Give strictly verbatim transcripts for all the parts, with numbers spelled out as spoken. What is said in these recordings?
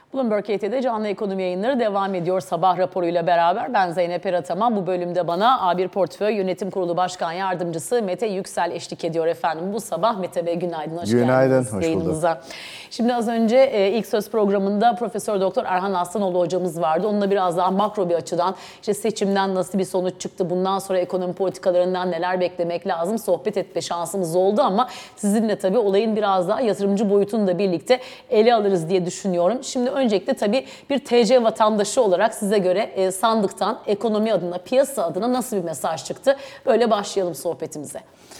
Bloomberg K T'de canlı ekonomi yayınları devam ediyor sabah raporuyla beraber. Ben Zeynep Erataman. Bu bölümde bana A bir Portföy Yönetim Kurulu Başkan Yardımcısı Mete Yüksel eşlik ediyor efendim. Bu sabah Mete Bey günaydın, hoş günaydın, geldiniz hoş yayınımıza. bulduk. Şimdi az önce e, ilk söz programında Profesör Doktor Erhan Aslanoğlu hocamız vardı. Onunla biraz daha makro bir açıdan işte seçimden nasıl bir sonuç çıktı, bundan sonra ekonomi politikalarından neler beklemek lazım sohbet etme şansımız oldu ama sizinle tabii olayın biraz daha yatırımcı boyutunu da birlikte ele alırız diye düşünüyorum. Şimdi öncelikle tabii bir T C vatandaşı olarak size göre e, sandıktan ekonomi adına, piyasa adına nasıl bir mesaj çıktı? Böyle başlayalım sohbetimize.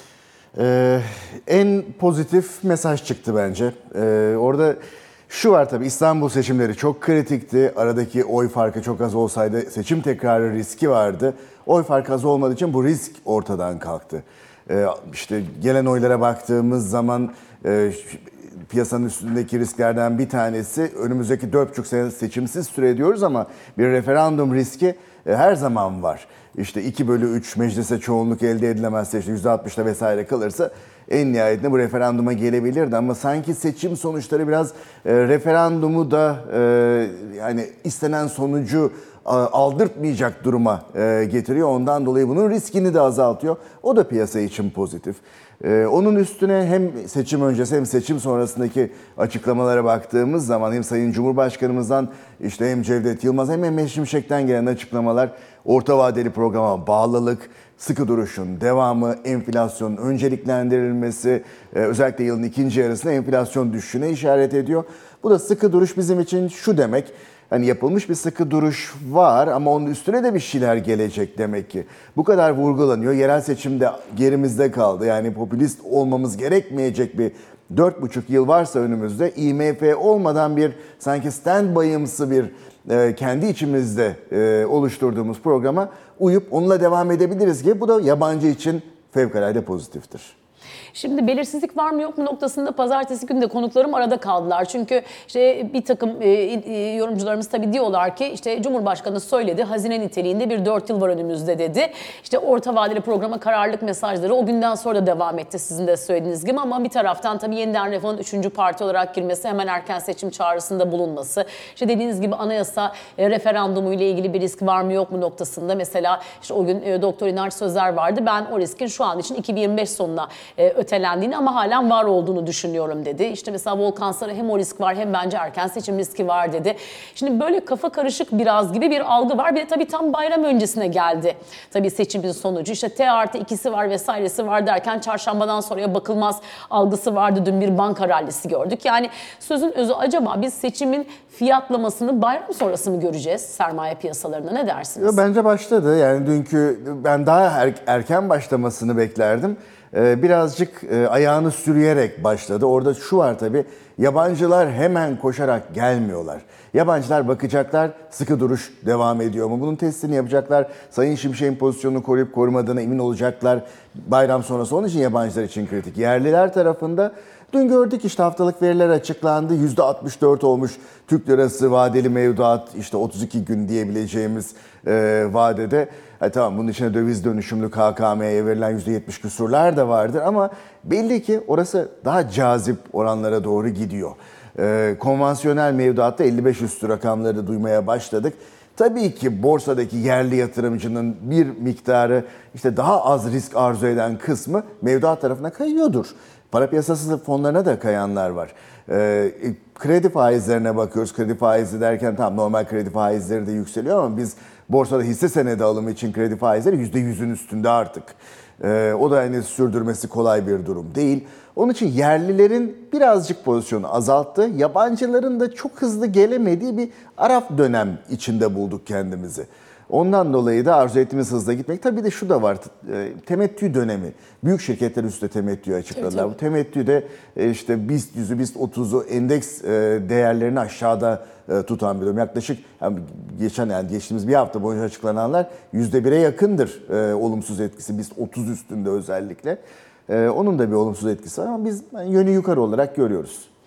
Ee, en pozitif mesaj çıktı bence. Ee, orada şu var tabii, İstanbul seçimleri çok kritikti. Aradaki oy farkı çok az olsaydı seçim tekrarı riski vardı. Oy farkı az olmadığı için bu risk ortadan kalktı. Ee, işte gelen oylara baktığımız zaman e, piyasanın üstündeki risklerden bir tanesi önümüzdeki dört buçuk sene seçimsiz süre diyoruz ama bir referandum riski e, her zaman var. İşte iki bölü üç meclise çoğunluk elde edilemezse, işte yüzde altmışta vesaire kalırsa en nihayetinde bu referanduma gelebilirdi ama sanki seçim sonuçları biraz e, referandumu da e, yani istenen sonucu aldırtmayacak duruma e, getiriyor. Ondan dolayı bunun riskini de azaltıyor. O da piyasa için pozitif. E, onun üstüne hem seçim öncesi hem seçim sonrasındaki açıklamalara baktığımız zaman hem Sayın Cumhurbaşkanımızdan işte hem Cevdet Yılmaz hem Mehmet Şimşek'ten gelen açıklamalar orta vadeli programa bağlılık, sıkı duruşun devamı, enflasyonun önceliklendirilmesi, e, özellikle yılın ikinci yarısında enflasyon düşüşüne işaret ediyor. Bu da sıkı duruş bizim için şu demek. Hani yapılmış bir sıkı duruş var ama onun üstüne de bir şeyler gelecek demek ki. Bu kadar vurgulanıyor. Yerel seçimde gerimizde kaldı. Yani popülist olmamız gerekmeyecek bir dört buçuk yıl varsa önümüzde I M F olmadan bir sanki stand-by'ımsı bir e, kendi içimizde e, oluşturduğumuz programa uyup onunla devam edebiliriz ki bu da yabancı için fevkalade pozitiftir. Şimdi belirsizlik var mı yok mu noktasında pazartesi günü de konuklarım arada kaldılar. Çünkü işte bir takım e, e, yorumcularımız tabii diyorlar ki işte Cumhurbaşkanı söyledi, hazine niteliğinde bir dört yıl var önümüzde dedi. İşte orta vadeli programa kararlılık mesajları o günden sonra da devam etti sizin de söylediğiniz gibi ama bir taraftan tabii yeniden Refah'ın üçüncü parti olarak girmesi, hemen erken seçim çağrısında bulunması, işte dediğiniz gibi anayasa e, referandumu ile ilgili bir risk var mı yok mu noktasında mesela işte o gün e, Doktor İnanç Sözer vardı. Ben o riskin şu an için iki bin yirmi beş sonuna e, ötelendiğini ama halen var olduğunu düşünüyorum dedi. İşte mesela Volkan Sarı hem o risk var hem bence erken seçim riski var dedi. Şimdi böyle kafa karışık biraz gibi bir algı var. Bir de tabii tam bayram öncesine geldi. Tabii seçimin sonucu işte T artı ikisi var vesairesi var derken çarşambadan sonraya bakılmaz algısı vardı. Dün bir banka rallisi gördük. Yani sözün özü acaba biz seçimin fiyatlamasını bayram sonrası mı göreceğiz sermaye piyasalarında, ne dersiniz? Bence başladı. Yani dünkü ben daha er, erken başlamasını beklerdim. Birazcık ayağını sürüyerek başladı. Orada şu var tabii, yabancılar hemen koşarak gelmiyorlar. Yabancılar bakacaklar, sıkı duruş devam ediyor mu? Bunun testini yapacaklar. Sayın Şimşek'in pozisyonunu koruyup korumadığına emin olacaklar. Bayram sonrası onun için yabancılar için kritik. Yerliler tarafında dün gördük işte haftalık veriler açıklandı. yüzde altmış dört olmuş Türk lirası vadeli mevduat, işte otuz iki gün diyebileceğimiz e, vadede. Ha, tamam, bunun içine döviz dönüşümlü K K M'ye verilen yüzde yetmiş küsurlar da vardır ama belli ki orası daha cazip oranlara doğru gidiyor. E, konvansiyonel mevduatta elli beş üstü rakamları da duymaya başladık. Tabii ki borsadaki yerli yatırımcının bir miktarı işte daha az risk arzu eden kısmı mevduat tarafına kayıyordur. Para piyasası fonlarına da kayanlar var. Ee, kredi faizlerine bakıyoruz. Kredi faizi derken tam normal kredi faizleri de yükseliyor ama biz borsada hisse senedi alımı için kredi faizleri yüzde yüzün üstünde artık. Ee, o da hani sürdürmesi kolay bir durum değil. Onun için yerlilerin birazcık pozisyonu azalttı. Yabancıların da çok hızlı gelemediği bir araf dönem içinde bulduk kendimizi. Ondan dolayı da arzu ettiğimiz hızla gitmek. Tabii de şu da var, temettü dönemi. Büyük şirketler üstüne temettüyü açıkladılar. Evet, bu temettüde işte BIST yüzü, BIST otuzu endeks değerlerini aşağıda tutan bir durum. Yaklaşık yani geçen yani geçtiğimiz bir hafta boyunca açıklananlar yüzde bire yakındır olumsuz etkisi. BIST otuz üstünde özellikle. Onun da bir olumsuz etkisi var ama biz yönü yukarı olarak görüyoruz.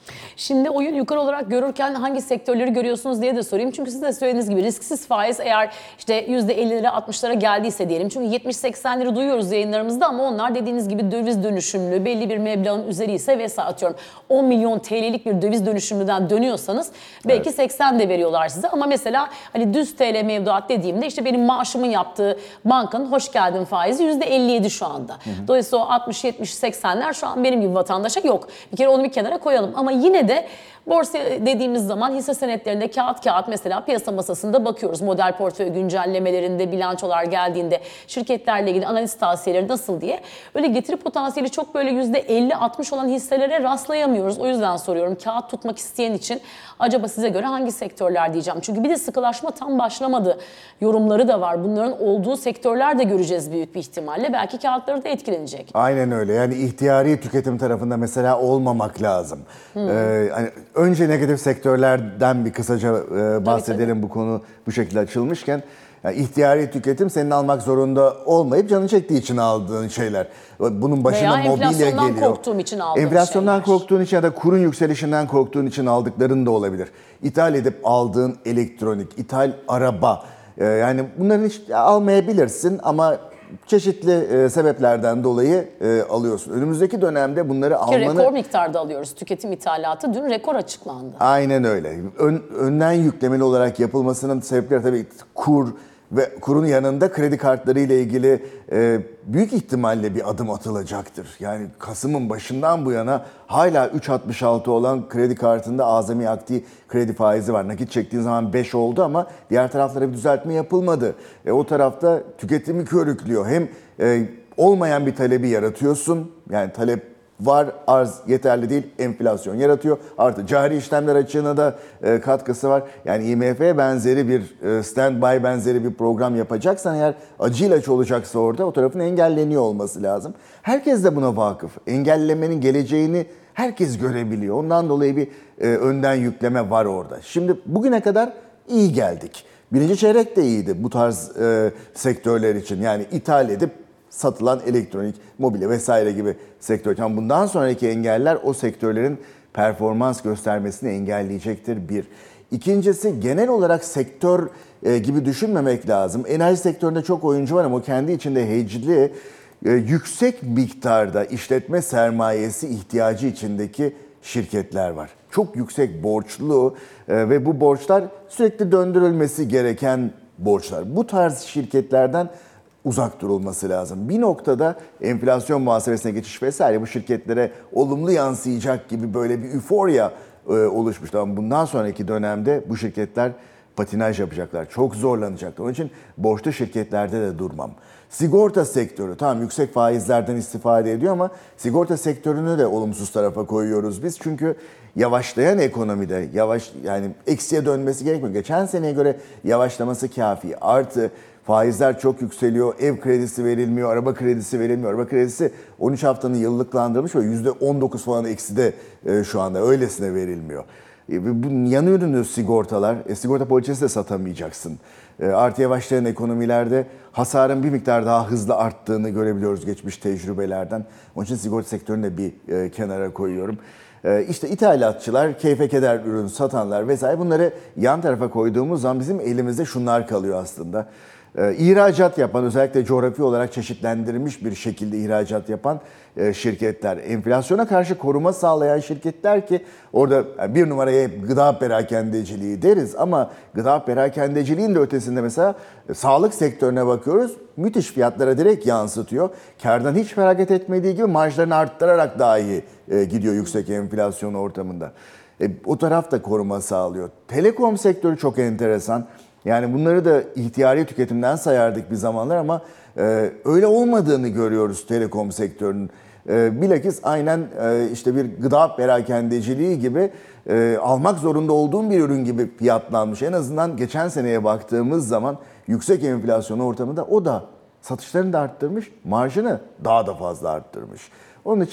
Şimdi oyun yukarı olarak görürken hangi sektörleri görüyorsunuz diye de sorayım. Çünkü siz de söylediğiniz gibi risksiz faiz eğer işte yüzde ellilere altmışlara geldiyse diyelim. Çünkü yetmiş seksenleri duyuyoruz yayınlarımızda ama onlar dediğiniz gibi döviz dönüşümlü belli bir meblağın üzeri ise vesaire atıyorum on milyon T L'lik bir döviz dönüşümlüden dönüyorsanız belki evet. seksen de veriyorlar size. Ama mesela hani düz T L mevduat dediğimde işte benim maaşımın yaptığı bankanın hoş geldin faizi yüzde elli yedi şu anda. Hı hı. Dolayısıyla o altmış yetmiş seksenler şu an benim gibi vatandaşa yok. Bir kere onu bir kenara koyalım. Ama yine de borsa dediğimiz zaman hisse senetlerinde kağıt kağıt mesela piyasa masasında bakıyoruz. Model portföy güncellemelerinde, bilançolar geldiğinde şirketlerle ilgili analiz tavsiyeleri nasıl diye. Öyle getiri potansiyeli çok böyle yüzde elli altmış olan hisselere rastlayamıyoruz. O yüzden soruyorum kağıt tutmak isteyen için acaba size göre hangi sektörler diyeceğim. Çünkü bir de sıkılaşma tam başlamadı yorumları da var. Bunların olduğu sektörler de göreceğiz büyük bir ihtimalle. Belki kağıtları da etkilenecek. Aynen öyle. Yani ihtiyari tüketim tarafında mesela olmamak lazım. Hmm. Ee, hani önce negatif sektörlerden bir kısaca e, bahsedelim tabii, tabii. Bu konu bu şekilde açılmışken. Yani ihtiyari tüketim senin almak zorunda olmayıp canın çektiği için aldığın şeyler. Bunun başına veya mobilya geliyor. Enflasyondan korktuğum için aldığım Enflasyondan şeyler. korktuğun için ya da kurun yükselişinden korktuğun için aldıkların da olabilir. İthal edip aldığın elektronik, ithal araba. E, yani bunların hiç almayabilirsin ama çeşitli e, sebeplerden dolayı e, alıyorsun. Önümüzdeki dönemde bunları Ki almanı... rekor miktarda alıyoruz. Tüketim ithalatı dün rekor açıklandı. Aynen öyle. Ön, önden yüklemeli olarak yapılmasının sebepleri tabii kur ve kurun yanında kredi kartları ile ilgili e, büyük ihtimalle bir adım atılacaktır. Yani Kasım'ın başından bu yana hala üç virgül altmış altı olan kredi kartında azami akdi kredi faizi var. Nakit çektiğin zaman beş oldu ama diğer taraflara bir düzeltme yapılmadı. E, o tarafta tüketimi körüklüyor. Hem e, olmayan bir talebi yaratıyorsun. Yani talep var, arz yeterli değil, enflasyon yaratıyor. Artı cari işlemler açığına da e, katkısı var. Yani I M F benzeri bir e, stand-by benzeri bir program yapacaksan eğer acı ilaç olacaksa orada o tarafın engelleniyor olması lazım. Herkes de buna vakıf. Engellemenin geleceğini herkes görebiliyor. Ondan dolayı bir e, önden yükleme var orada. Şimdi bugüne kadar iyi geldik. Birinci çeyrek de iyiydi bu tarz e, sektörler için. Yani ithal edip satılan elektronik, mobilya vesaire gibi sektör. Yani bundan sonraki engeller o sektörlerin performans göstermesini engelleyecektir bir. İkincisi genel olarak sektör e, gibi düşünmemek lazım. Enerji sektöründe çok oyuncu var ama o kendi içinde hecli, e, yüksek miktarda işletme sermayesi ihtiyacı içindeki şirketler var. Çok yüksek borçlu e, ve bu borçlar sürekli döndürülmesi gereken borçlar. Bu tarz şirketlerden uzak durulması lazım. Bir noktada enflasyon muhasebesine geçiş vesaire bu şirketlere olumlu yansıyacak gibi böyle bir üforya e, oluşmuştu. Ama bundan sonraki dönemde bu şirketler patinaj yapacaklar. Çok zorlanacaklar. Onun için borçlu şirketlerde de durmam. Sigorta sektörü tamam yüksek faizlerden istifade ediyor ama sigorta sektörünü de olumsuz tarafa koyuyoruz biz. Çünkü yavaşlayan ekonomide yavaş yani eksiye dönmesi gerekmiyor. Geçen seneye göre yavaşlaması kafi. Artı faizler çok yükseliyor, ev kredisi verilmiyor, araba kredisi verilmiyor. Araba kredisi on üç haftanın yıllıklandırılmış ve yüzde on dokuz falan ekside e, şu anda öylesine verilmiyor. E, bu yan ürünü sigortalar, e, sigorta poliçesi de satamayacaksın. E, artı yavaşlayan ekonomilerde hasarın bir miktar daha hızlı arttığını görebiliyoruz geçmiş tecrübelerden. Onun için sigorta sektörünü de bir e, kenara koyuyorum. E, işte ithalatçılar, keyfe keder ürün satanlar vesaire bunları yan tarafa koyduğumuz zaman bizim elimizde şunlar kalıyor aslında. Ee, ihracat yapan, özellikle coğrafi olarak çeşitlendirilmiş bir şekilde ihracat yapan e, şirketler, enflasyona karşı koruma sağlayan şirketler ki orada bir numaraya hep gıda perakendeciliği deriz ama gıda perakendeciliğin de ötesinde mesela e, sağlık sektörüne bakıyoruz. Müthiş fiyatlara direkt yansıtıyor. Kârdan hiç feragat etmediği gibi marjlarını arttırarak dahi e, gidiyor yüksek enflasyon ortamında. E, o taraf da koruma sağlıyor. Telekom sektörü çok enteresan. Yani bunları da ihtiyari tüketimden sayardık bir zamanlar ama e, öyle olmadığını görüyoruz telekom sektörünün. E, bilakis aynen e, işte bir gıda perakendeciliği gibi e, almak zorunda olduğum bir ürün gibi fiyatlanmış. En azından geçen seneye baktığımız zaman yüksek enflasyon ortamında o da satışlarını da arttırmış, marjını daha da fazla arttırmış. Onun için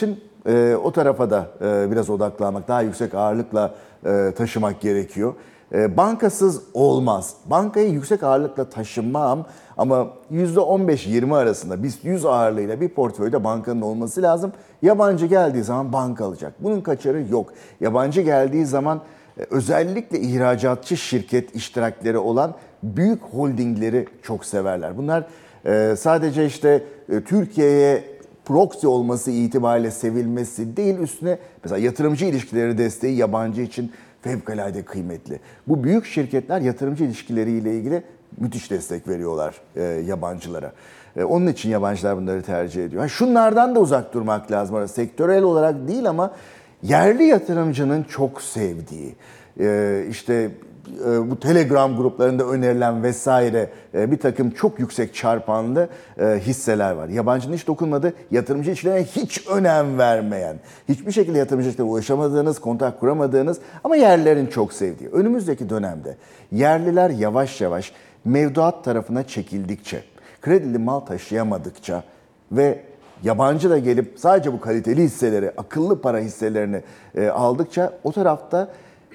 E, o tarafa da e, biraz odaklanmak, daha yüksek ağırlıkla e, taşımak gerekiyor. E, bankasız olmaz. Bankayı yüksek ağırlıkla taşımam ama yüzde on beş yirmi arasında biz yüz ağırlığıyla bir portföyde bankanın olması lazım. Yabancı geldiği zaman banka alacak. Bunun kaçarı yok. Yabancı geldiği zaman e, özellikle ihracatçı şirket iştirakleri olan büyük holdingleri çok severler. Bunlar e, sadece işte e, Türkiye'ye proxy olması itibariyle sevilmesi değil, üstüne mesela yatırımcı ilişkileri desteği yabancı için fevkalade kıymetli. Bu büyük şirketler yatırımcı ilişkileriyle ilgili müthiş destek veriyorlar e, yabancılara. E, onun için yabancılar bunları tercih ediyor. Ha, şunlardan da uzak durmak lazım. Sektörel olarak değil ama yerli yatırımcının çok sevdiği, e, işte e, bu Telegram gruplarında önerilen vesaire e, bir takım çok yüksek çarpanlı e, hisseler var. Yabancının hiç dokunmadığı, yatırımcı işlerine hiç önem vermeyen, hiçbir şekilde yatırımcı işlerine ulaşamadığınız, kontak kuramadığınız ama yerlilerin çok sevdiği. Önümüzdeki dönemde yerliler yavaş yavaş mevduat tarafına çekildikçe, kredili mal taşıyamadıkça ve yabancı da gelip sadece bu kaliteli hisseleri, akıllı para hisselerini e, aldıkça o tarafta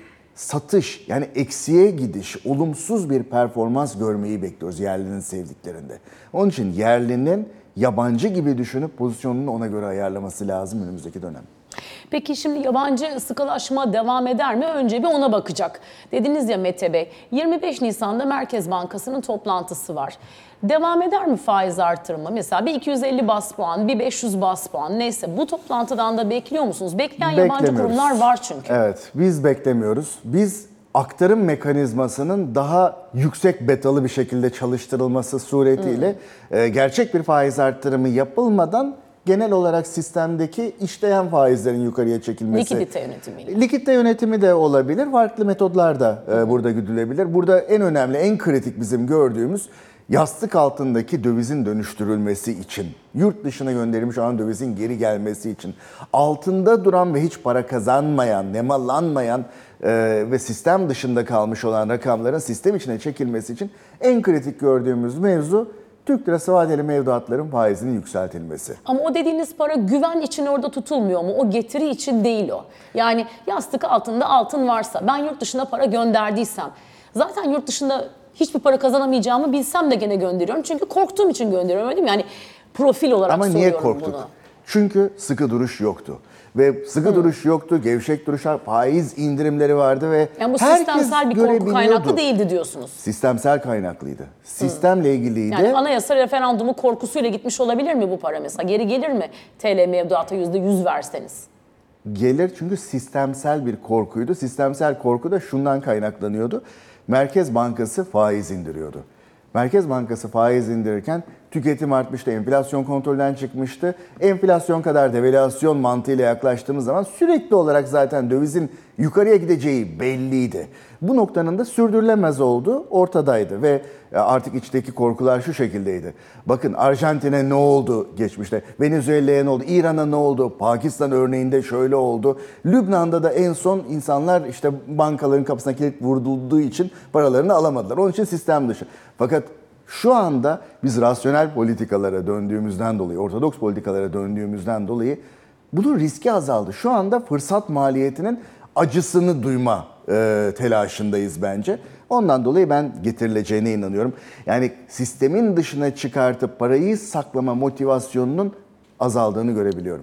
satış, yani eksiye gidiş, olumsuz bir performans görmeyi bekliyoruz yerlinin sevdiklerinde. Onun için yerlinin yabancı gibi düşünüp pozisyonunu ona göre ayarlaması lazım önümüzdeki dönem. Peki şimdi yabancı sıkılaşma devam eder mi? Önce bir ona bakacak. Dediniz ya Mete Bey, yirmi beş Nisan'da Merkez Bankası'nın toplantısı var. Devam eder mi faiz artırımı? Mesela bir iki yüz elli bas puan, bir beş yüz bas puan neyse bu toplantıdan da bekliyor musunuz? Bekleyen yabancı kurumlar var çünkü. Evet, biz beklemiyoruz. Biz aktarım mekanizmasının daha yüksek betalı bir şekilde çalıştırılması suretiyle hmm. gerçek bir faiz artırımı yapılmadan genel olarak sistemdeki işleyen faizlerin yukarıya çekilmesi. Likidite yönetimiyle. Likidite yönetimi de olabilir. Farklı metodlar da hı hı. burada güdülebilir. Burada en önemli, en kritik bizim gördüğümüz yastık altındaki dövizin dönüştürülmesi için, yurt dışına gönderilmiş olan dövizin geri gelmesi için, altında duran ve hiç para kazanmayan, nemalanmayan e, ve sistem dışında kalmış olan rakamların sistem içine çekilmesi için en kritik gördüğümüz mevzu Türk lirası vadeli mevduatların faizinin yükseltilmesi. Ama o dediğiniz para güven için orada tutulmuyor mu? O getiri için değil o. Yani yastık altında altın varsa, ben yurt dışına para gönderdiysem, zaten yurt dışında hiçbir para kazanamayacağımı bilsem de gene gönderiyorum. Çünkü korktuğum için gönderiyorum, öyle değil mi? Yani profil olarak Ama soruyorum niye korktuk? bunu. Çünkü sıkı duruş yoktu. Ve sıkı hmm. duruş yoktu, gevşek duruşlar, faiz indirimleri vardı ve yani bu herkes sistemsel bir korku kaynaklı değildi diyorsunuz. Sistemsel kaynaklıydı. Sistemle hmm. ilgiliydi. Yani anayasa referandumu korkusuyla gitmiş olabilir mi bu para mesela? Geri gelir mi T L mevduata yüzde yüz verseniz? Gelir, çünkü sistemsel bir korkuydu. Sistemsel korku da şundan kaynaklanıyordu. Merkez Bankası faiz indiriyordu. Merkez Bankası faiz indirirken tüketim artmıştı, enflasyon kontrolden çıkmıştı. Enflasyon kadar devalüasyon mantığıyla yaklaştığımız zaman sürekli olarak zaten dövizin yukarıya gideceği belliydi. Bu noktanın da sürdürülemez olduğu ortadaydı ve artık içteki korkular şu şekildeydi. Bakın Arjantin'e ne oldu geçmişte, Venezuela'ya ne oldu, İran'a ne oldu, Pakistan örneğinde şöyle oldu. Lübnan'da da en son insanlar işte bankaların kapısına kilit vurulduğu için paralarını alamadılar. Onun için sistem dışı. Fakat şu anda biz rasyonel politikalara döndüğümüzden dolayı, ortodoks politikalara döndüğümüzden dolayı bunun riski azaldı. Şu anda fırsat maliyetinin acısını duyma e, telaşındayız bence. Ondan dolayı ben getirileceğine inanıyorum. Yani sistemin dışına çıkartıp parayı saklama motivasyonunun azaldığını görebiliyorum.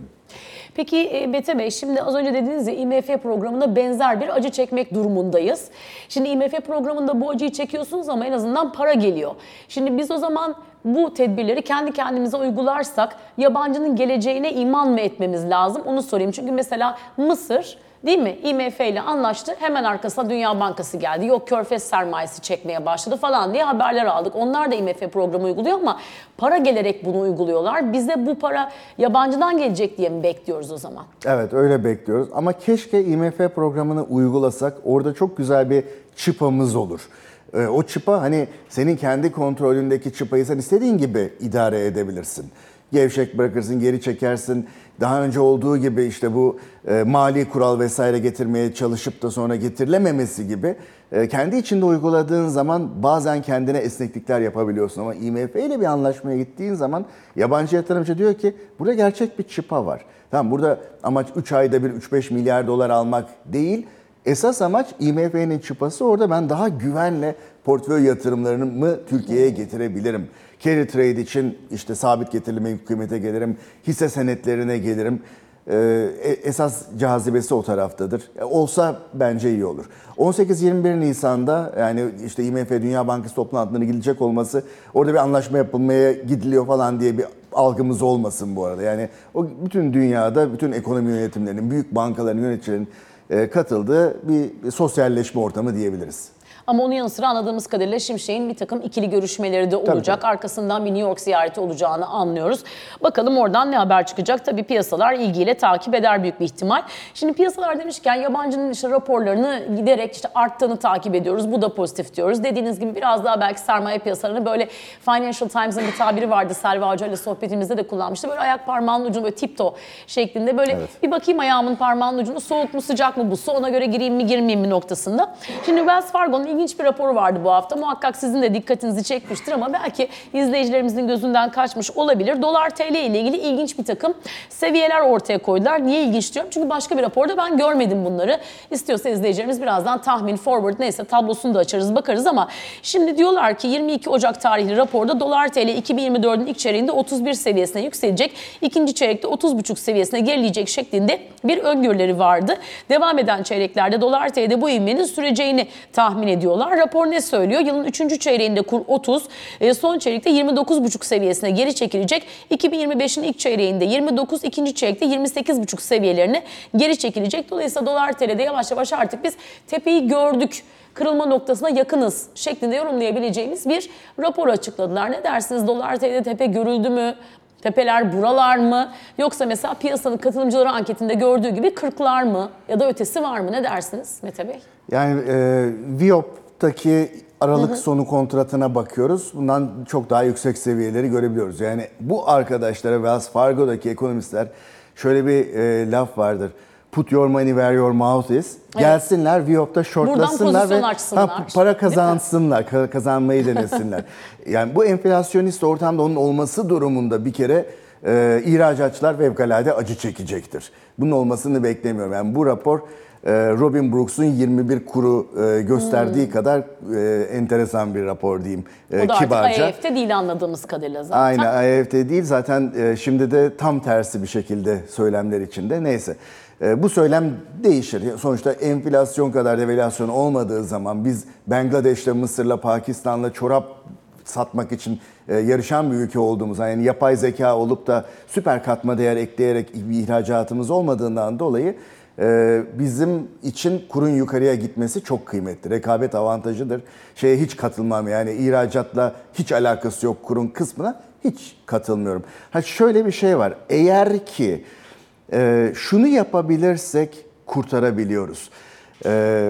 Peki Mete Bey, şimdi az önce dediğiniz ya I M F programında benzer bir acı çekmek durumundayız. Şimdi I M F programında bu acıyı çekiyorsunuz ama en azından para geliyor. Şimdi biz o zaman bu tedbirleri kendi kendimize uygularsak yabancının geleceğine iman mı etmemiz lazım? Onu sorayım. Çünkü mesela Mısır, değil mi? I M F ile anlaştı. Hemen arkasına Dünya Bankası geldi. Yok Körfez sermayesi çekmeye başladı falan diye haberler aldık. Onlar da I M F programı uyguluyor ama para gelerek bunu uyguluyorlar. Bize bu para yabancıdan gelecek diye mi bekliyoruz o zaman? Evet, öyle bekliyoruz. Ama keşke I M F programını uygulasak. Orada çok güzel bir çıpamız olur. O çıpa, hani senin kendi kontrolündeki çıpayı sen istediğin gibi idare edebilirsin. gevşek bırakırsın, geri çekersin. Daha önce olduğu gibi işte bu e, mali kural vesaire getirmeye çalışıp da sonra getirilememesi gibi e, kendi içinde uyguladığın zaman bazen kendine esneklikler yapabiliyorsun. Ama I M F ile bir anlaşmaya gittiğin zaman yabancı yatırımcı diyor ki burada gerçek bir çıpa var. Tamam, burada amaç üç ayda bir üç beş milyar dolar almak değil. Esas amaç I M F'nin çıpası orada, ben daha güvenle portföy yatırımlarımı Türkiye'ye getirebilirim. Carry trade için işte sabit getirili mevki kıymete gelirim, hisse senetlerine gelirim. Ee, esas cazibesi o taraftadır. Olsa bence iyi olur. on sekiz yirmi bir Nisan'da yani işte I M F Dünya Bankası toplantılarına gidilecek olması, orada bir anlaşma yapılmaya gidiliyor falan diye bir algımız olmasın bu arada. Yani o bütün dünyada bütün ekonomi yönetimlerinin, büyük bankaların, yöneticilerin katıldığı bir sosyalleşme ortamı diyebiliriz. Ama onun yanı sıra anladığımız kadarıyla Şimşek'in bir takım ikili görüşmeleri de olacak. Tabii, tabii. Arkasından bir New York ziyareti olacağını anlıyoruz. Bakalım oradan ne haber çıkacak? Tabii piyasalar ilgiyle takip eder büyük bir ihtimal. Şimdi piyasalar demişken yabancının işte raporlarını giderek işte arttığını takip ediyoruz. Bu da pozitif diyoruz. Dediğiniz gibi biraz daha belki sermaye piyasalarını böyle Financial Times'ın bir tabiri vardı. Selva Hoca ile sohbetimizde de kullanmıştı. Böyle ayak parmağının ucunu böyle tiptoe şeklinde böyle evet. Bir bakayım ayağımın parmağının ucunu, soğuk mu sıcak mı bu su, ona göre gireyim mi girmeyeyim mi noktasında. Şimdi Wells Fargo'nun ilginç bir raporu vardı bu hafta. Muhakkak sizin de dikkatinizi çekmiştir ama belki izleyicilerimizin gözünden kaçmış olabilir. Dolar T L ile ilgili ilginç bir takım seviyeler ortaya koydular. Niye ilginç diyorum? Çünkü başka bir raporda ben görmedim bunları. İstiyorsa izleyicilerimiz birazdan tahmin, forward neyse tablosunu da açarız, bakarız ama şimdi diyorlar ki yirmi iki Ocak tarihli raporda Dolar T L iki bin yirmi dördün ilk çeyreğinde otuz bir seviyesine yükselecek, ikinci çeyrekte otuz buçuk seviyesine gerileyecek şeklinde bir öngörüleri vardı. Devam eden çeyreklerde Dolar T L'de bu ivmenin süreceğini tahmin ediyorlar. Rapor ne söylüyor? Yılın üçüncü çeyreğinde kur otuz, son çeyrekte yirmi dokuz buçuk seviyesine geri çekilecek. iki bin yirmi beşin ilk çeyreğinde yirmi dokuz, ikinci çeyrekte yirmi sekiz buçuk seviyelerine geri çekilecek. Dolayısıyla Dolar T L'de yavaş yavaş artık biz tepeyi gördük, kırılma noktasına yakınız şeklinde yorumlayabileceğimiz bir rapor açıkladılar. Ne dersiniz? Dolar T L'de tepe görüldü mü? Tepeler buralar mı? Yoksa mesela piyasanın katılımcıları anketinde gördüğü gibi kırklar mı? Ya da ötesi var mı? Ne dersiniz Mete Bey? Yani e, Viyop'taki Aralık hı hı. sonu kontratına bakıyoruz. Bundan çok daha yüksek seviyeleri görebiliyoruz. Yani bu arkadaşlara, Wells Fargo'daki ekonomistler, şöyle bir e, laf vardır. Put your money where your mouth is. Evet. Gelsinler Viyop'ta shortlasınlar ve ha, para kazansınlar, kazanmayı denesinler. Yani bu enflasyonist ortamda onun olması durumunda bir kere e, ihracatçılar fevkalade acı çekecektir. Bunun olmasını beklemiyorum. Yani bu rapor Robin Brooks'un yirmi bir kuru gösterdiği hmm. kadar enteresan bir rapor diyeyim. O da kibarca. Artık I M F'te değil anladığımız kadarıyla zaten. Aynen, I M F'te değil zaten, şimdi de tam tersi bir şekilde söylemler içinde. Neyse. Bu söylem değişir. Sonuçta enflasyon kadar devalüasyon olmadığı zaman biz Bangladeş'le, Mısır'la, Pakistan'la çorap satmak için yarışan bir ülke olduğumuz, yani yapay zeka olup da süper katma değer ekleyerek bir ihracatımız olmadığından dolayı bizim için kurun yukarıya gitmesi çok kıymetli. Rekabet avantajıdır. Şeye hiç katılmam, yani ihracatla hiç alakası yok kurun kısmına hiç katılmıyorum. Ha şöyle bir şey var. Eğer ki e, şunu yapabilirsek kurtarabiliyoruz. E,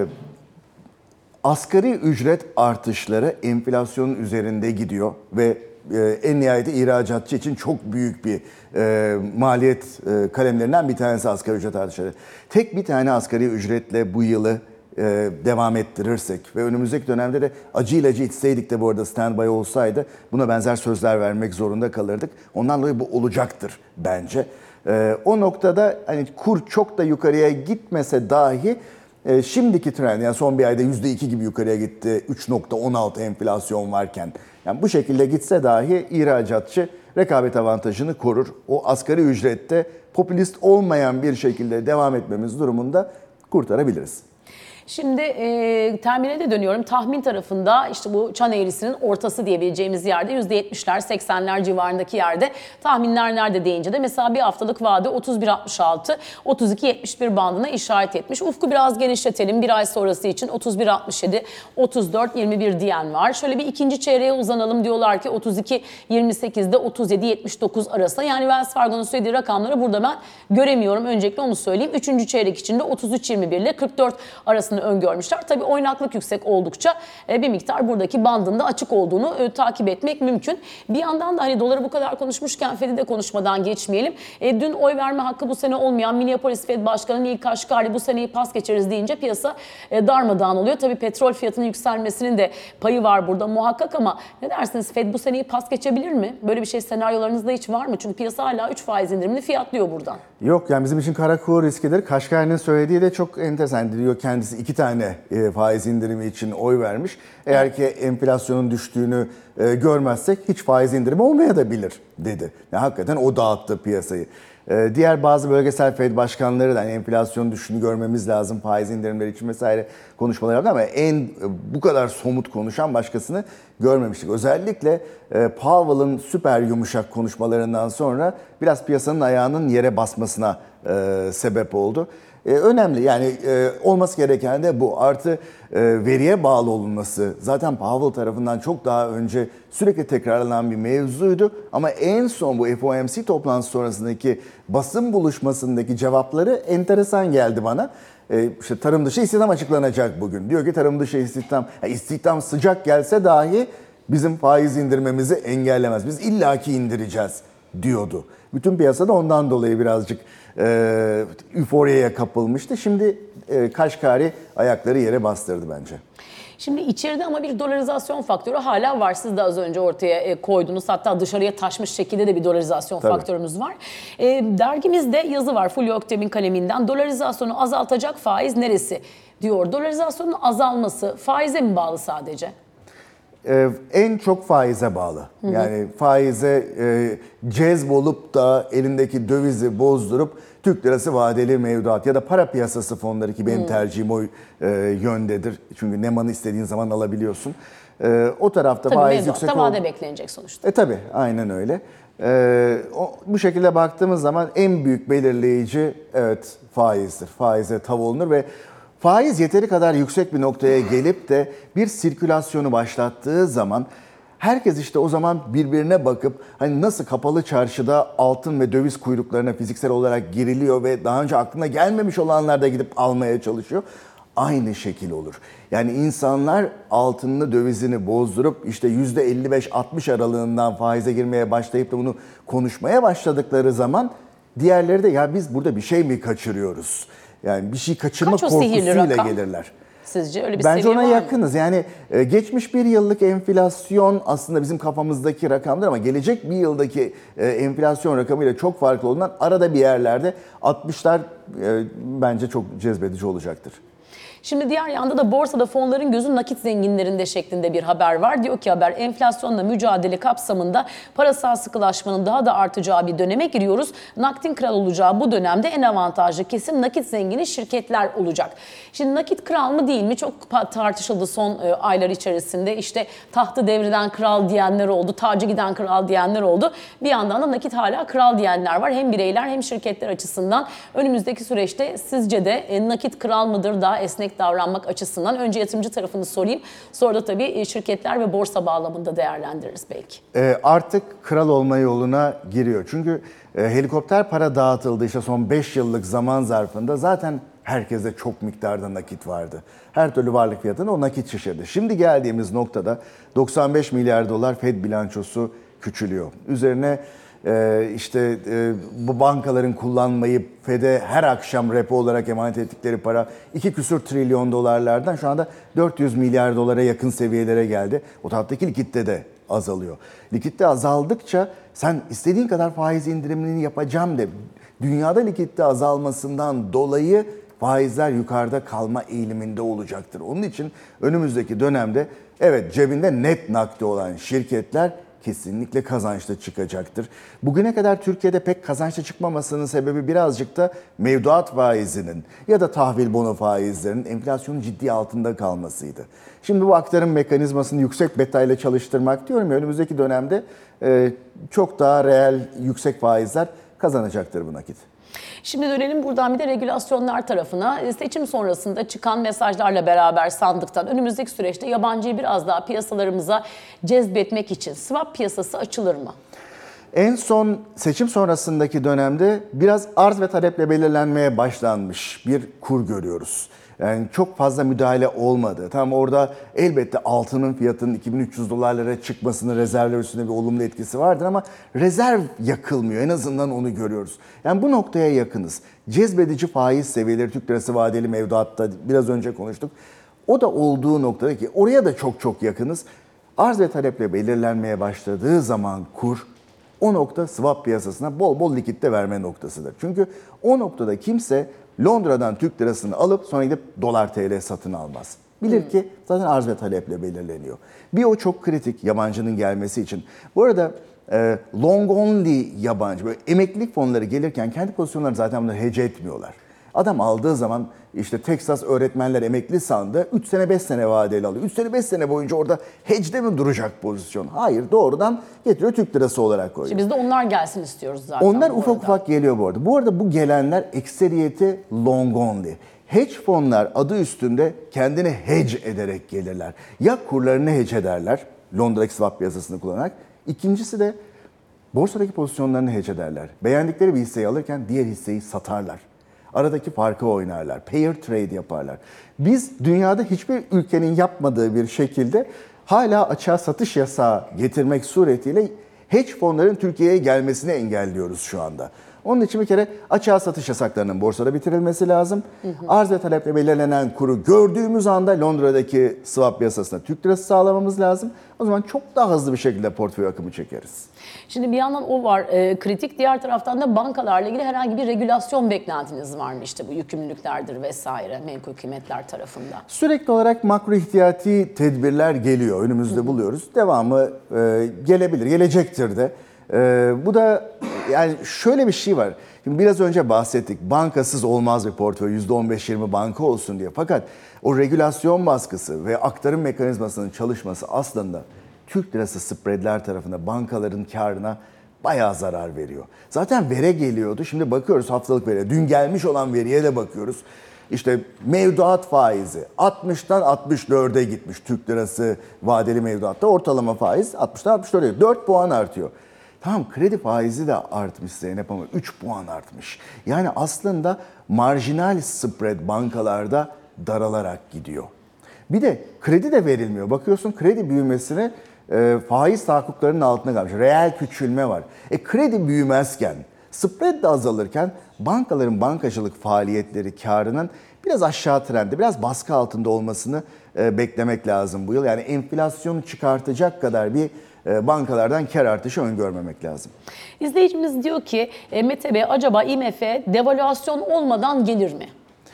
asgari ücret artışları enflasyonun üzerinde gidiyor ve en nihayeti ihracatçı için çok büyük bir e, maliyet e, kalemlerinden bir tanesi asgari ücret artışları. Tek bir tane asgari ücretle bu yılı e, devam ettirirsek ve önümüzdeki dönemde de acıyla acı içseydik de bu arada standby olsaydı buna benzer sözler vermek zorunda kalırdık. Ondan dolayı bu olacaktır bence. E, o noktada hani kur çok da yukarıya gitmese dahi e, şimdiki trend, yani son bir ayda yüzde iki gibi yukarıya gitti, üç nokta on altı enflasyon varken. Yani bu şekilde gitse dahi ihracatçı rekabet avantajını korur. O asgari ücrette popülist olmayan bir şekilde devam etmemiz durumunda kurtarabiliriz. Şimdi e, termine de dönüyorum. Tahmin tarafında işte bu çan eğrisinin ortası diyebileceğimiz yerde yüzde yetmişler seksenler civarındaki yerde tahminler nerede deyince de mesela bir haftalık vade otuz bir altmış altı otuz iki yetmiş bir bandına işaret etmiş. Ufku biraz genişletelim. Bir ay sonrası için otuz bir altmış yedi otuz dört yirmi bir diyen var. Şöyle bir ikinci çeyreğe uzanalım, diyorlar ki otuz iki yirmi sekizde otuz yedi yetmiş dokuz arasında. Yani Wells Fargo'nun söylediği rakamları burada ben göremiyorum. Öncelikle onu söyleyeyim. Üçüncü çeyrek içinde otuz üç yirmi bir ile kırk dört arasında olmasını öngörmüşler. Tabii oynaklık yüksek oldukça e, bir miktar buradaki bandında açık olduğunu e, takip etmek mümkün. Bir yandan da hani doları bu kadar konuşmuşken Fed'i de konuşmadan geçmeyelim. E, dün oy verme hakkı bu sene olmayan Minneapolis Fed Başkanı Neil Kashkari bu seneyi pas geçeriz deyince piyasa e, darmadağın oluyor. Tabii petrol fiyatının yükselmesinin de payı var burada muhakkak ama ne dersiniz, Fed bu seneyi pas geçebilir mi? Böyle bir şey senaryolarınızda hiç var mı? Çünkü piyasa hala üç faiz indirimini fiyatlıyor buradan. Yok, yani bizim için kara kuğu riskidir. Kaşgari'nin söylediği de çok enteresan. Diyor kendisi iki tane e, faiz indirimi için oy vermiş. Eğer ki enflasyonun düştüğünü e, görmezsek hiç faiz indirimi olmaya da bilir dedi. Yani hakikaten o dağıttı piyasayı. E, diğer bazı bölgesel Fed başkanları da hani enflasyonun düştüğünü görmemiz lazım faiz indirimleri için vesaire konuşmalar yaptı ama en e, bu kadar somut konuşan başkasını görmemiştik. Özellikle e, Powell'ın süper yumuşak konuşmalarından sonra biraz piyasanın ayağının yere basmasına e, sebep oldu. E, önemli yani e, olması gereken de bu. Artı e, veriye bağlı olunması zaten Powell tarafından çok daha önce sürekli tekrarlanan bir mevzuydu. Ama en son bu F O M C toplantısı sonrasındaki basın buluşmasındaki cevapları enteresan geldi bana. E, işte tarım dışı istihdam açıklanacak bugün. Diyor ki tarım dışı istihdam, yani istihdam sıcak gelse dahi bizim faiz indirmemizi engellemez. Biz illaki indireceğiz diyordu. Bütün piyasada ondan dolayı birazcık e, üforyaya kapılmıştı. Şimdi e, Kaşgari ayakları yere bastırdı bence. Şimdi içeride ama bir dolarizasyon faktörü hala var. Siz de az önce ortaya e, koydunuz. Hatta dışarıya taşmış şekilde de bir dolarizasyon Tabii. faktörümüz var. E, dergimizde yazı var Fulya Öktem'in kaleminden. Dolarizasyonu azaltacak faiz neresi diyor. Dolarizasyonun azalması faize mi bağlı sadece? Ee, en çok faize bağlı. Hı hı. Yani faize e, cezbolup da elindeki dövizi bozdurup Türk lirası vadeli mevduat ya da para piyasası fonları ki benim hı. tercihim o e, yöndedir. Çünkü Neman'ı istediğin zaman alabiliyorsun. E, o tarafta tabii faiz yüksek oldu. oldu. Vade beklenecek sonuçta. E tabii aynen öyle. E, o, bu şekilde baktığımız zaman en büyük belirleyici evet faizdir. Faize tav olunur ve faiz yeteri kadar yüksek bir noktaya gelip de bir sirkülasyonu başlattığı zaman herkes işte o zaman birbirine bakıp hani nasıl kapalı çarşıda altın ve döviz kuyruklarına fiziksel olarak giriliyor ve daha önce aklına gelmemiş olanlar da gidip almaya çalışıyor. Aynı şekil olur. Yani insanlar altınını, dövizini bozdurup işte yüzde elli beş altmış aralığından faize girmeye başlayıp da bunu konuşmaya başladıkları zaman diğerleri de ya biz burada bir şey mi kaçırıyoruz? Yani bir şey kaçırma korkusuyla gelirler. Sizce öyle bir Bence seviye ona var yakınız. mı? Yani geçmiş bir yıllık enflasyon aslında bizim kafamızdaki rakamdır ama gelecek bir yıldaki enflasyon rakamıyla çok farklı olduğundan arada bir yerlerde altmışlar bence çok cezbedici olacaktır. Şimdi diğer yanda da borsada fonların gözü nakit zenginlerinde şeklinde bir haber var. Diyor ki haber enflasyonla mücadele kapsamında parasal sıkılaşmanın daha da artacağı bir döneme giriyoruz. Nakdin kral olacağı bu dönemde en avantajlı kesim nakit zengini şirketler olacak. Şimdi nakit kral mı değil mi çok tartışıldı son aylar içerisinde. İşte tahtı devreden kral diyenler oldu, tacı giden kral diyenler oldu. Bir yandan da nakit hala kral diyenler var. Hem bireyler hem şirketler açısından önümüzdeki süreçte sizce de nakit kral mıdır, daha esnek davranmak açısından önce yatırımcı tarafını sorayım. Sonra da tabii şirketler ve borsa bağlamında değerlendiririz belki. E, artık kral olma yoluna giriyor. Çünkü e, helikopter para dağıtıldı işte son beş yıllık zaman zarfında zaten herkeste çok miktarda nakit vardı. Her türlü varlık fiyatında o nakit şişirdi. Şimdi geldiğimiz noktada doksan beş milyar dolar Fed bilançosu küçülüyor. Üzerine Ee, işte e, bu bankaların kullanmayıp Fed'e her akşam repo olarak emanet ettikleri para iki küsur trilyon dolarlardan şu anda dört yüz milyar dolara yakın seviyelere geldi. O taraftaki likitte de azalıyor. Likitte azaldıkça sen istediğin kadar faiz indirimini yapacağım de dünyada likitte azalmasından dolayı faizler yukarıda kalma eğiliminde olacaktır. Onun için önümüzdeki dönemde evet cebinde net nakdi olan şirketler kesinlikle kazançlı çıkacaktır. Bugüne kadar Türkiye'de pek kazançlı çıkmamasının sebebi birazcık da mevduat faizinin ya da tahvil bono faizlerinin enflasyonun ciddi altında kalmasıydı. Şimdi bu aktarım mekanizmasını yüksek beta ile çalıştırmak diyorum ya önümüzdeki dönemde e, çok daha reel yüksek faizler kazanacaktır bu nakit. Şimdi dönelim buradan bir de regülasyonlar tarafına. Seçim sonrasında çıkan mesajlarla beraber sandıktan önümüzdeki süreçte yabancıyı biraz daha piyasalarımıza cezbetmek için swap piyasası açılır mı? En son seçim sonrasındaki dönemde biraz arz ve taleple belirlenmeye başlanmış bir kur görüyoruz. Yani çok fazla müdahale olmadı. Tamam, orada elbette altının fiyatının iki bin üç yüz dolarlara çıkmasının rezervler üstünde bir olumlu etkisi vardır ama rezerv yakılmıyor. En azından onu görüyoruz. Yani bu noktaya yakınız. Cezbedici faiz seviyeleri Türk lirası vadeli mevduatta biraz önce konuştuk. O da olduğu noktada ki oraya da çok çok yakınız. Arz ve taleple belirlenmeye başladığı zaman kur, o nokta swap piyasasına bol bol likitte verme noktasıdır. Çünkü o noktada kimse Londra'dan Türk lirasını alıp sonra gidip dolar T L satın almaz. Bilir ki zaten arz ve taleple belirleniyor. Bir o çok kritik yabancının gelmesi için. Bu arada e, long only yabancı, böyle emeklilik fonları gelirken kendi pozisyonlarını zaten bunları hedge etmiyorlar. Adam aldığı zaman işte Texas öğretmenler emekli sandı. üç sene beş sene vadeli alıyor. üç sene beş sene boyunca orada hedge'de mi duracak pozisyon? Hayır, doğrudan getiriyor Türk lirası olarak koyuyor. İşte biz de onlar gelsin istiyoruz zaten. Onlar ufak arada. ufak geliyor bu arada. Bu arada bu gelenler ekseriyeti long only. Hedge fonlar adı üstünde kendini hedge ederek gelirler. Ya kurlarını hedge ederler Londra'daki swap piyasasını kullanarak. İkincisi de borsadaki pozisyonlarını hedge ederler. Beğendikleri bir hisseyi alırken diğer hisseyi satarlar. Aradaki farkı oynarlar. Pair trade yaparlar. Biz dünyada hiçbir ülkenin yapmadığı bir şekilde hala açığa satış yasağı getirmek suretiyle hedge fonların Türkiye'ye gelmesini engelliyoruz şu anda. Onun için bir kere açığa satış yasaklarının borsada bitirilmesi lazım. Hı hı. Arz ve taleple belirlenen kuru gördüğümüz anda Londra'daki swap piyasasına Türk lirası sağlamamız lazım. O zaman çok daha hızlı bir şekilde portföy akımı çekeriz. Şimdi bir yandan o var e, kritik. Diğer taraftan da bankalarla ilgili herhangi bir regülasyon beklentiniz var mı? İşte bu yükümlülüklerdir vesaire menkul kıymetler tarafında. Sürekli olarak makro ihtiyati tedbirler geliyor. Önümüzde hı hı. buluyoruz. Devamı e, gelebilir, gelecektir de. E, bu da yani şöyle bir şey var. Şimdi biraz önce bahsettik. Bankasız olmaz bir portföy. yüzde on beş yirmi banka olsun diye. Fakat o regülasyon baskısı ve aktarım mekanizmasının çalışması aslında Türk lirası spreadler tarafında bankaların karına bayağı zarar veriyor. Zaten vere geliyordu. Şimdi bakıyoruz haftalık veriye. Dün gelmiş olan veriye de bakıyoruz. İşte mevduat faizi altmıştan altmış dörde gitmiş. Türk lirası vadeli mevduatta ortalama faiz altmıştan altmış dörde. dört puan artıyor. Tamam, kredi faizi de artmış Zeynep ama üç puan artmış. Yani aslında marjinal spread bankalarda daralarak gidiyor. Bir de kredi de verilmiyor. Bakıyorsun kredi büyümesine e, faiz tahakkuklarının altına kalmış. Reel küçülme var. E kredi büyümezken, spread de azalırken bankaların bankacılık faaliyetleri karının biraz aşağı trende, biraz baskı altında olmasını e, beklemek lazım bu yıl. Yani enflasyonu çıkartacak kadar bir bankalardan kar artışı öngörmemek lazım. İzleyicimiz diyor ki Mete Bey acaba I M F devalüasyon olmadan gelir mi?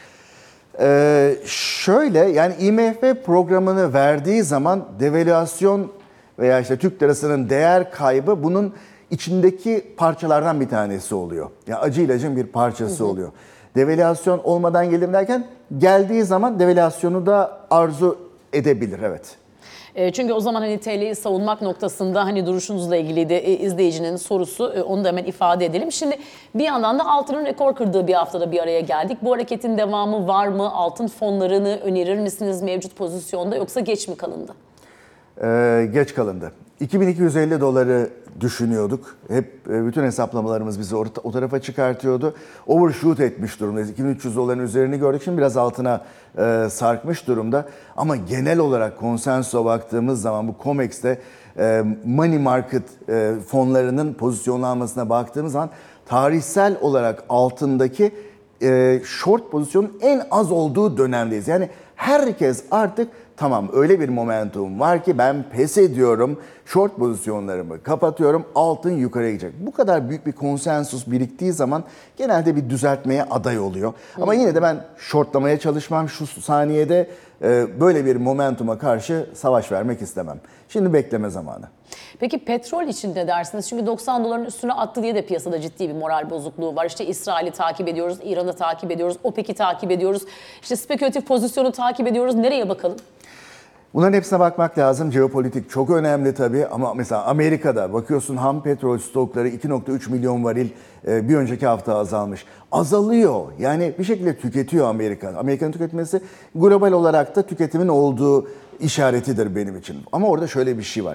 Ee, şöyle yani I M F programını verdiği zaman devalüasyon veya işte Türk lirasının değer kaybı bunun içindeki parçalardan bir tanesi oluyor. Yani acı ilacın bir parçası hı hı. oluyor. Devalüasyon olmadan gelir derken geldiği zaman devalüasyonu da arzu edebilir, evet. Çünkü o zaman hani T L'yi savunmak noktasında hani duruşunuzla ilgili de izleyicinin sorusu, onu da hemen ifade edelim. Şimdi bir yandan da altının rekor kırdığı bir haftada bir araya geldik. Bu hareketin devamı var mı? Altın fonlarını önerir misiniz mevcut pozisyonda yoksa geç mi kalındı? Ee, geç kalındı. iki bin iki yüz elli doları düşünüyorduk. Hep bütün hesaplamalarımız bizi o, o tarafa çıkartıyordu. Overshoot etmiş durumdayız. iki bin üç yüz doların üzerini gördük. Şimdi biraz altına e, sarkmış durumda. Ama genel olarak konsensusa baktığımız zaman bu COMEX'te e, money market e, fonlarının pozisyonlanmasına baktığımız zaman tarihsel olarak altındaki e, short pozisyonun en az olduğu dönemdeyiz. Yani herkes artık tamam öyle bir momentum var ki ben pes ediyorum, short pozisyonlarımı kapatıyorum, altın yukarıya gidecek. Bu kadar büyük bir konsensus biriktiği zaman genelde bir düzeltmeye aday oluyor. Hı. Ama yine de ben shortlamaya çalışmam şu saniyede, böyle bir momentuma karşı savaş vermek istemem. Şimdi bekleme zamanı. Peki petrol için ne dersiniz? Çünkü doksan doların üstüne attı diye de piyasada ciddi bir moral bozukluğu var. İşte İsrail'i takip ediyoruz, İran'ı takip ediyoruz, OPEC'i takip ediyoruz. İşte spekülatif pozisyonu takip ediyoruz. Nereye bakalım? Bunların hepsine bakmak lazım. Jeopolitik çok önemli tabii ama mesela Amerika'da bakıyorsun ham petrol stokları iki nokta üç milyon varil bir önceki hafta azalmış. Azalıyor. Yani bir şekilde tüketiyor Amerika. Amerika'nın tüketmesi global olarak da tüketimin olduğu işaretidir benim için. Ama orada şöyle bir şey var.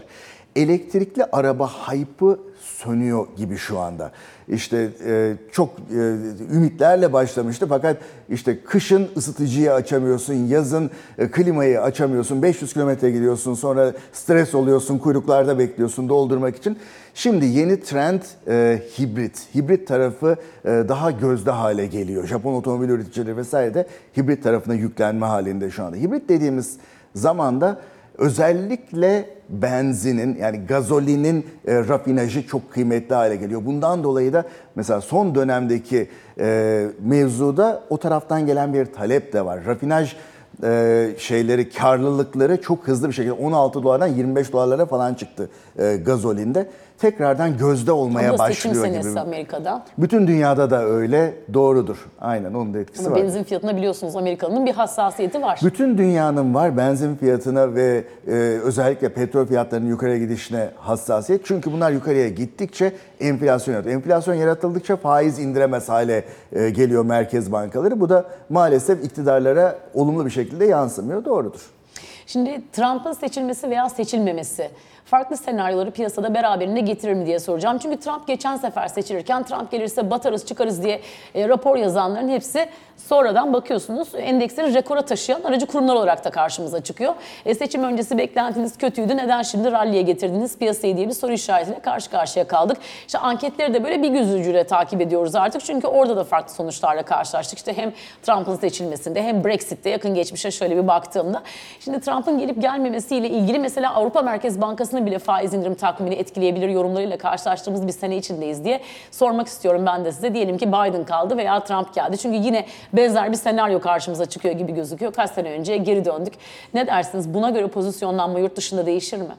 Elektrikli araba hype'ı sönüyor gibi şu anda. İşte e, çok e, ümitlerle başlamıştı fakat işte kışın ısıtıcıyı açamıyorsun, yazın e, klimayı açamıyorsun, beş yüz kilometre gidiyorsun, sonra stres oluyorsun, kuyruklarda bekliyorsun doldurmak için. Şimdi yeni trend e, hibrit. Hibrit tarafı e, daha gözde hale geliyor. Japon otomobil üreticileri vesaire de hibrit tarafına yüklenme halinde şu anda. Hibrit dediğimiz zamanda özellikle benzinin yani gazolinin e, rafinajı çok kıymetli hale geliyor. Bundan dolayı da mesela son dönemdeki e, mevzuda o taraftan gelen bir talep de var. Rafinaj e, şeyleri, karlılıkları çok hızlı bir şekilde on altı dolardan yirmi beş dolarlara falan çıktı e, gazolinde. Tekrardan gözde olmaya Ama başlıyor seçim gibi. senesi Amerika'da. Bütün dünyada da öyle, doğrudur. Aynen onun da etkisi Ama var. benzin fiyatına biliyorsunuz Amerika'nın bir hassasiyeti var. Bütün dünyanın var benzin fiyatına ve e, özellikle petrol fiyatlarının yukarıya gidişine hassasiyet. Çünkü bunlar yukarıya gittikçe enflasyon yaratıyor. Enflasyon yaratıldıkça faiz indiremez hale e, geliyor merkez bankaları. Bu da maalesef iktidarlara olumlu bir şekilde yansımıyor. Doğrudur. Şimdi Trump'ın seçilmesi veya seçilmemesi farklı senaryoları piyasada beraberinde getirir mi diye soracağım. Çünkü Trump geçen sefer seçilirken Trump gelirse batarız çıkarız diye e, rapor yazanların hepsi sonradan bakıyorsunuz endeksleri rekora taşıyan aracı kurumlar olarak da karşımıza çıkıyor. E, seçim öncesi beklentiniz kötüydü. Neden şimdi ralliye getirdiniz piyasayı diye bir soru işaretiyle karşı karşıya kaldık. İşte anketleri de böyle bir göz ucuyla takip ediyoruz artık. Çünkü orada da farklı sonuçlarla karşılaştık. İşte hem Trump'ın seçilmesinde hem Brexit'te yakın geçmişe şöyle bir baktığımda. Şimdi Trump'ın gelip gelmemesiyle ilgili mesela Avrupa Merkez Bankası'nın bile faiz indirim takvimini etkileyebilir yorumlarıyla karşılaştığımız bir sene içindeyiz diye sormak istiyorum ben de size. Diyelim ki Biden kaldı veya Trump geldi. Çünkü yine benzer bir senaryo karşımıza çıkıyor gibi gözüküyor. Kaç sene önce geri döndük. Ne dersiniz? Buna göre pozisyonlanma yurt dışında değişir mi?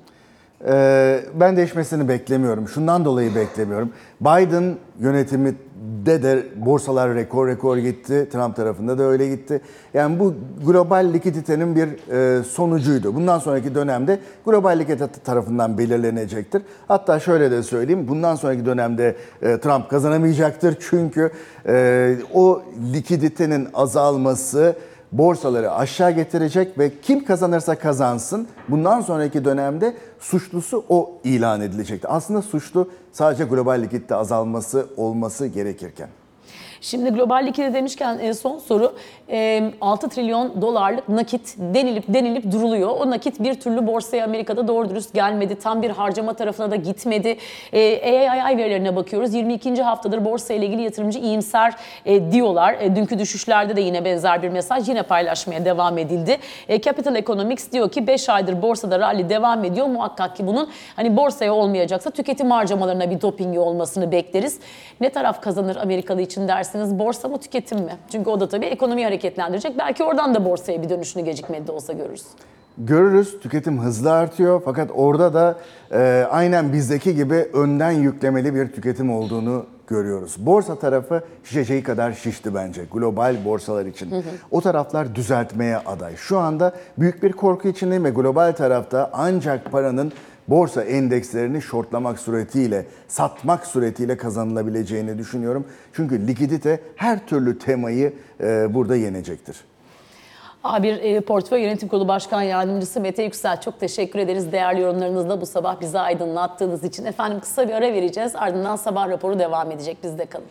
Ee, ben değişmesini beklemiyorum. Şundan dolayı beklemiyorum. Biden yönetiminde de borsalar rekor rekor gitti. Trump tarafında da öyle gitti. Yani bu global likiditenin bir e, sonucuydu. Bundan sonraki dönemde global likidite tarafından belirlenecektir. Hatta şöyle de söyleyeyim. Bundan sonraki dönemde e, Trump kazanamayacaktır. Çünkü e, o likiditenin azalması borsaları aşağı getirecek ve kim kazanırsa kazansın bundan sonraki dönemde suçlusu o ilan edilecekti. Aslında suçlu sadece global likidite azalması olması gerekirken. Şimdi global likidite demişken son soru altı trilyon dolarlık nakit denilip denilip duruluyor. O nakit bir türlü borsaya Amerika'da doğru dürüst gelmedi. Tam bir harcama tarafına da gitmedi. A I verilerine bakıyoruz. yirmi ikinci haftadır borsa ile ilgili yatırımcı iyimser diyorlar. Dünkü düşüşlerde de yine benzer bir mesaj yine paylaşmaya devam edildi. Capital Economics diyor ki beş aydır borsada rally devam ediyor. Muhakkak ki bunun hani borsaya olmayacaksa tüketim harcamalarına bir dopingi olmasını bekleriz. Ne taraf kazanır Amerikalı için dersiniz? Borsa mı tüketim mi? Çünkü o da tabii ekonomiyi hareketlendirecek. Belki oradan da borsaya bir dönüşünü gecikmedi de olsa görürüz. Görürüz. Tüketim hızlı artıyor. Fakat orada da e, aynen bizdeki gibi önden yüklemeli bir tüketim olduğunu görüyoruz. Borsa tarafı şişeceği kadar şişti bence global borsalar için. Hı hı. O taraflar düzeltmeye aday. Şu anda büyük bir korku içindeyim ve global tarafta ancak paranın borsa endekslerini shortlamak suretiyle, satmak suretiyle kazanılabileceğini düşünüyorum. Çünkü likidite her türlü temayı e, burada yenecektir. A bir e, Portföy Yönetim Kurulu Başkan Yardımcısı Mete Yüksel, çok teşekkür ederiz değerli yorumlarınızla bu sabah bizi aydınlattığınız için. Efendim kısa bir ara vereceğiz, ardından sabah raporu devam edecek, bizde kalın.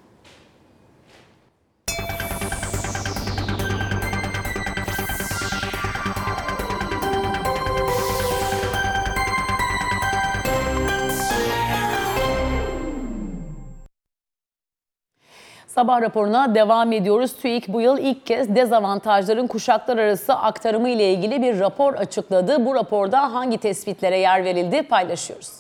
Sabah raporuna devam ediyoruz. TÜİK bu yıl ilk kez dezavantajların kuşaklar arası aktarımı ile ilgili bir rapor açıkladı. Bu raporda hangi tespitlere yer verildi paylaşıyoruz.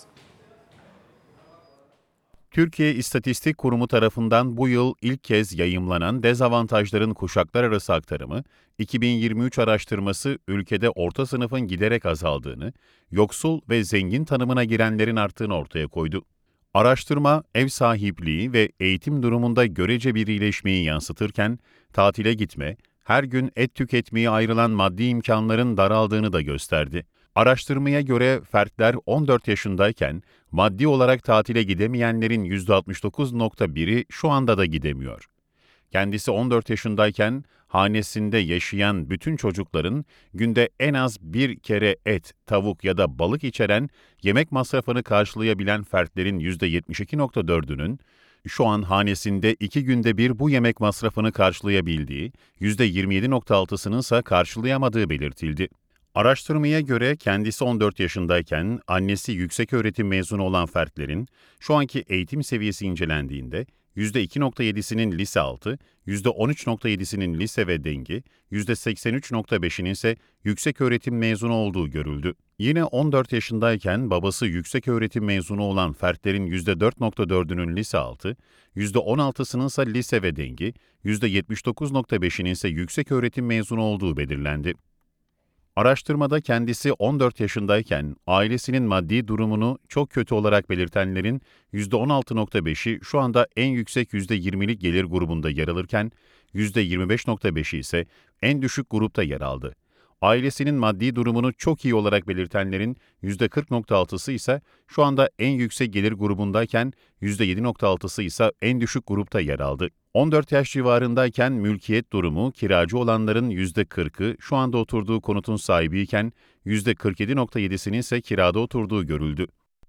Türkiye İstatistik Kurumu tarafından bu yıl ilk kez yayımlanan dezavantajların kuşaklar arası aktarımı, iki bin yirmi üç araştırması ülkede orta sınıfın giderek azaldığını, yoksul ve zengin tanımına girenlerin arttığını ortaya koydu. Araştırma, ev sahipliği ve eğitim durumunda görece bir iyileşmeyi yansıtırken, tatile gitme, her gün et tüketmeye ayrılan maddi imkanların daraldığını da gösterdi. Araştırmaya göre fertler on dört yaşındayken, maddi olarak tatile gidemeyenlerin yüzde altmış dokuz virgül biri şu anda da gidemiyor. Kendisi on dört yaşındayken hanesinde yaşayan bütün çocukların günde en az bir kere et, tavuk ya da balık içeren yemek masrafını karşılayabilen fertlerin yüzde yetmiş iki nokta dördünün şu an hanesinde iki günde bir bu yemek masrafını karşılayabildiği, yüzde yirmi yedi nokta altısının ise karşılayamadığı belirtildi. Araştırmaya göre kendisi on dört yaşındayken annesi yükseköğretim mezunu olan fertlerin şu anki eğitim seviyesi incelendiğinde yüzde iki nokta yedisinin lise altı, yüzde on üç nokta yedisinin lise ve dengi, yüzde seksen üç nokta beşinin ise yükseköğretim mezunu olduğu görüldü. Yine on dört yaşındayken babası yükseköğretim mezunu olan fertlerin yüzde dört nokta dördünün lise altı, yüzde on altısının ise lise ve dengi, yüzde yetmiş dokuz nokta beşinin ise yükseköğretim mezunu olduğu belirlendi. Araştırmada kendisi on dört yaşındayken ailesinin maddi durumunu çok kötü olarak belirtenlerin yüzde on altı nokta beşi şu anda en yüksek yüzde yirmilik gelir grubunda yer alırken yüzde yirmi beş nokta beşi ise en düşük grupta yer aldı. Ailesinin maddi durumunu çok iyi olarak belirtenlerin yüzde kırk nokta altısı ise şu anda en yüksek gelir grubundayken yüzde yedi nokta altısı ise en düşük grupta yer aldı. on dört yaş civarındayken mülkiyet durumu kiracı olanların yüzde kırkı şu anda oturduğu konutun sahibiyken yüzde kırk yedi nokta yedisinin ise kirada oturduğu görüldü.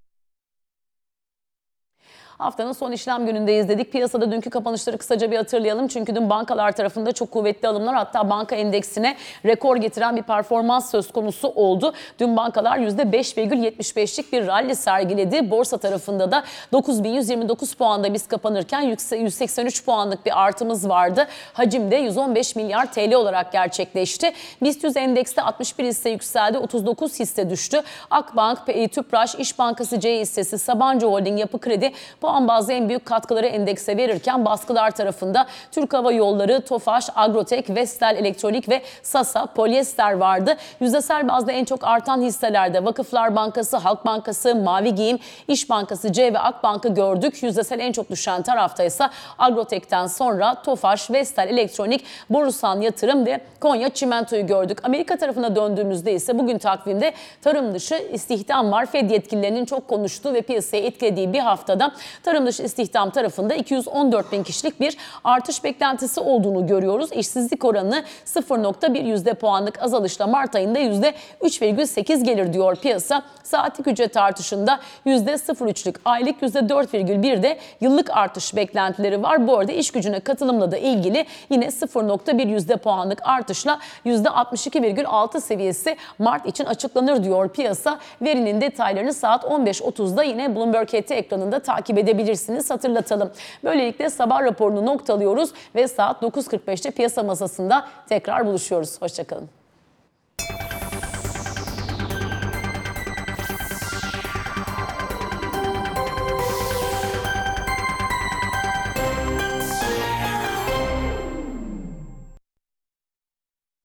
Haftanın son işlem günündeyiz dedik. Piyasada dünkü kapanışları kısaca bir hatırlayalım. Çünkü dün bankalar tarafında çok kuvvetli alımlar, hatta banka endeksine rekor getiren bir performans söz konusu oldu. Dün bankalar yüzde beş virgül yetmiş beşlik bir rally sergiledi. Borsa tarafında da dokuz bin yüz yirmi dokuz puanda biz kapanırken yüz seksen üç puanlık bir artımız vardı. Hacim de yüz on beş milyar T L olarak gerçekleşti. BIST yüz endekste altmış bir hisse yükseldi, otuz dokuz hisse düştü. Akbank, Tüpraş, İş Bankası C hissesi, Sabancı Holding, Yapı Kredi puan bazı en büyük katkıları endekse verirken baskılar tarafında Türk Hava Yolları, Tofaş, Agrotek, Vestel Elektronik ve Sasa, Polyester vardı. Yüzdesel bazda en çok artan hisselerde Vakıflar Bankası, Halk Bankası, Mavi Giyim, İş Bankası C ve Akbank'ı gördük. Yüzdesel en çok düşen tarafta ise Agrotek'ten sonra Tofaş, Vestel Elektronik, Borusan Yatırım ve Konya Çimento'yu gördük. Amerika tarafına döndüğümüzde ise bugün takvimde tarım dışı istihdam var. Fed yetkililerinin çok konuştuğu ve piyasayı etkilediği bir haftada tarım dışı istihdam tarafında iki yüz on dört bin kişilik bir artış beklentisi olduğunu görüyoruz. İşsizlik oranı sıfır nokta bir yüzde puanlık azalışla Mart ayında yüzde üç virgül sekiz gelir diyor piyasa. Saatlik ücret artışında yüzde sıfır virgül üçlük, aylık yüzde dört virgül birde yıllık artış beklentileri var. Bu arada iş gücüne katılımla da ilgili yine sıfır nokta bir yüzde puanlık artışla yüzde altmış iki virgül altı seviyesi Mart için açıklanır diyor piyasa. Verinin detaylarını saat on beş otuzda yine Bloomberg H T ekranında takip edebilirsiniz. Hatırlatalım. Böylelikle sabah raporunu noktalıyoruz ve saat dokuz kırk beşte piyasa masasında tekrar buluşuyoruz. Hoşçakalın.